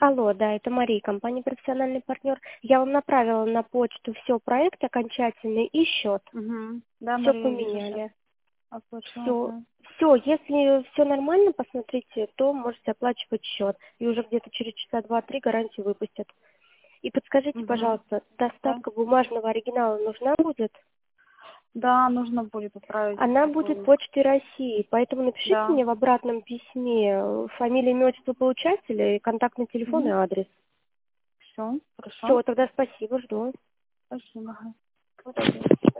Алло, да, это Мария, компания «Профессиональный партнер». Я вам направила на почту все проект окончательный и счет. Угу. Да, Все Мария, вижу сейчас. поменяли. Оплачу, Все, ага. все, если все нормально, посмотрите, то можете оплачивать счет. И уже где-то через часа 2-3 гарантию выпустят. И подскажите, Угу. пожалуйста, Да. доставка бумажного оригинала нужна будет? Да, нужно будет отправить Она будет такую. почтой России, поэтому напишите Да. мне в обратном письме фамилия, имя, отчество получателя, и контактный телефон и Угу. адрес. Все, хорошо. Все, тогда спасибо, жду. Спасибо. Удачи.